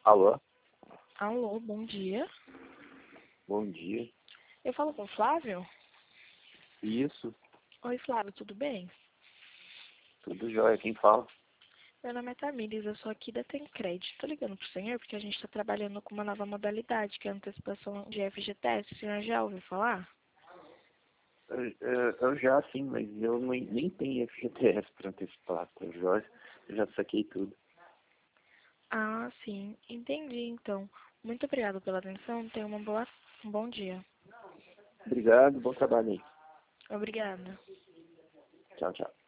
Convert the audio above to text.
Alô? Alô, bom dia. Bom dia. Eu falo com o Flávio? Isso, Oi, Flávio, tudo bem? tudo jóia. Quem fala? Meu nome é Tamires, eu sou aqui da Tencred. Tô ligando pro senhor porque a gente está trabalhando com uma nova modalidade, que é a antecipação de FGTS. O senhor já ouviu falar? Eu já sim, mas eu nem tenho FGTS para antecipar. Eu já saquei tudo. Ah, sim. Entendi, então. Muito obrigada pela atenção. Tenha um bom dia. Obrigado, bom trabalho aí. Obrigada. Tchau, tchau.